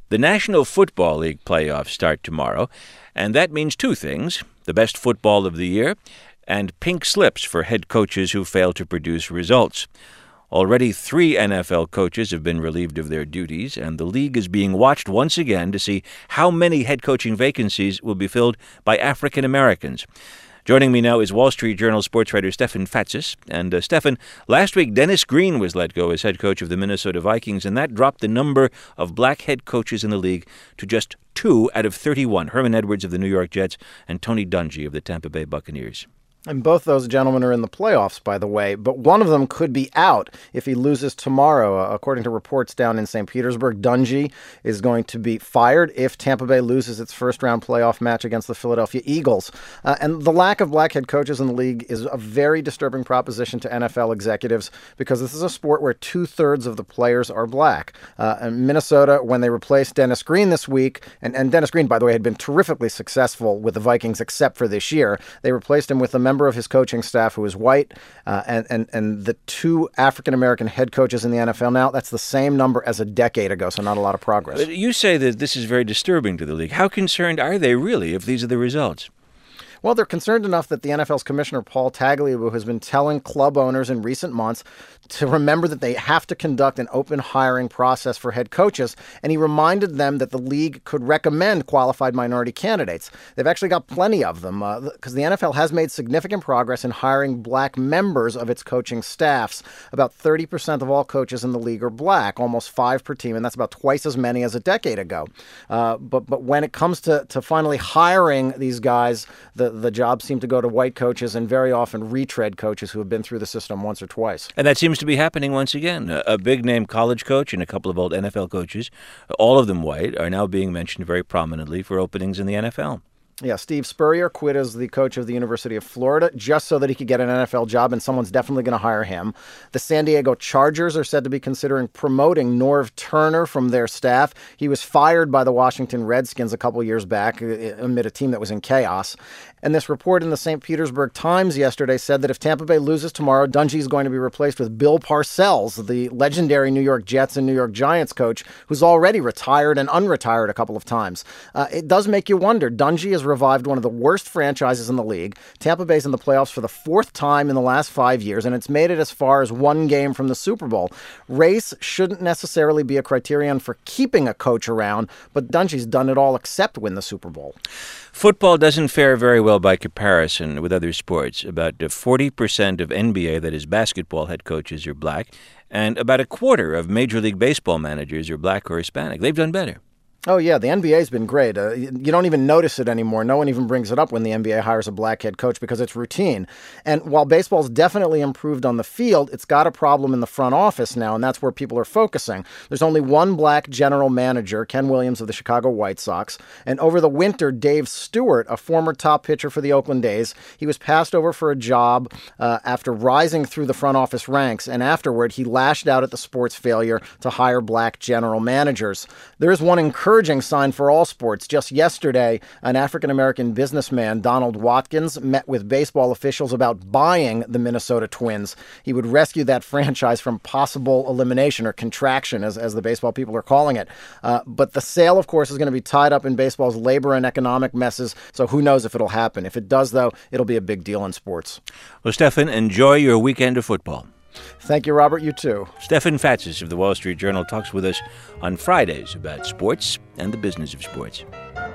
The National Football League playoffs start tomorrow, and that means two things: the best football of the year and pink slips for head coaches who fail to produce results. Already 3 NFL coaches have been relieved of their duties, and the league is being watched once again to see how many head coaching vacancies will be filled by African Americans. Joining me now is Wall Street Journal sports writer Stefan Fatsis. And Stefan, last week Dennis Green was let go as head coach of the Minnesota Vikings, and that dropped the number of black head coaches in the league to just 2 out of 31, Herman Edwards of the New York Jets and Tony Dungy of the Tampa Bay Buccaneers. And both those gentlemen are in the playoffs, by the way, but one of them could be out if he loses tomorrow. According to reports down in St. Petersburg, Dungy is going to be fired if Tampa Bay loses its first-round playoff match against the Philadelphia Eagles. And the lack of black head coaches in the league is a very disturbing proposition to NFL executives because this is a sport where 2/3 of the players are black. And Minnesota, when they replaced Dennis Green this week, and Dennis Green, by the way, had been terrifically successful with the Vikings except for this year, they replaced him with a member of his coaching staff who is white, and the 2 African-American head coaches in the NFL now, that's the same number as a decade ago, so not a lot of progress. You say that this is very disturbing to the league. How concerned are they really if these are the results? Well, they're concerned enough that the NFL's commissioner, Paul Tagliabue, has been telling club owners in recent months to remember that they have to conduct an open hiring process for head coaches, and he reminded them that the league could recommend qualified minority candidates. They've actually got plenty of them because the NFL has made significant progress in hiring black members of its coaching staffs. About 30% of all coaches in the league are black, almost 5 per team, and that's about twice as many as a decade ago. But when it comes to finally hiring these guys, the jobs seem to go to white coaches and very often retread coaches who have been through the system once or twice. And that seems to be happening once again. A big-name college coach and a couple of old NFL coaches, all of them white, are now being mentioned very prominently for openings in the NFL. Yeah, Steve Spurrier quit as the coach of the University of Florida just so that he could get an NFL job, and someone's definitely going to hire him. The San Diego Chargers are said to be considering promoting Norv Turner from their staff. He was fired by the Washington Redskins a couple years back amid a team that was in chaos. And this report in the St. Petersburg Times yesterday said that if Tampa Bay loses tomorrow, Dungy is going to be replaced with Bill Parcells, the legendary New York Jets and New York Giants coach, who's already retired and unretired a couple of times. It does make you wonder. Dungy has revived one of the worst franchises in the league. Tampa Bay's in the playoffs for the 4th time in the last 5 years, and it's made it as far as 1 game from the Super Bowl. Race shouldn't necessarily be a criterion for keeping a coach around, but Dungy's done it all except win the Super Bowl. Football doesn't fare very well by comparison with other sports. About 40% of NBA, that is basketball, head coaches are black, and about a quarter of Major League Baseball managers are black or Hispanic. They've done better. Oh, yeah, the NBA's been great. You don't even notice it anymore. No one even brings it up when the NBA hires a black head coach because it's routine. And while baseball's definitely improved on the field, it's got a problem in the front office now, and that's where people are focusing. There's only one black general manager, Ken Williams of the Chicago White Sox. And over the winter, Dave Stewart, a former top pitcher for the Oakland A's, he was passed over for a job after rising through the front office ranks. And afterward, he lashed out at the sport's failure to hire black general managers. There is one encouraging sign for all sports. Just yesterday, an African-American businessman, Donald Watkins, met with baseball officials about buying the Minnesota Twins. He would rescue that franchise from possible elimination or contraction, as the baseball people are calling it. But the sale, of course, is going to be tied up in baseball's labor and economic messes, so who knows if it'll happen. If it does, though, it'll be a big deal in sports. Well, Stefan, enjoy your weekend of football. Thank you, Robert. You too. Stefan Fatsis of the Wall Street Journal talks with us on Fridays about sports and the business of sports.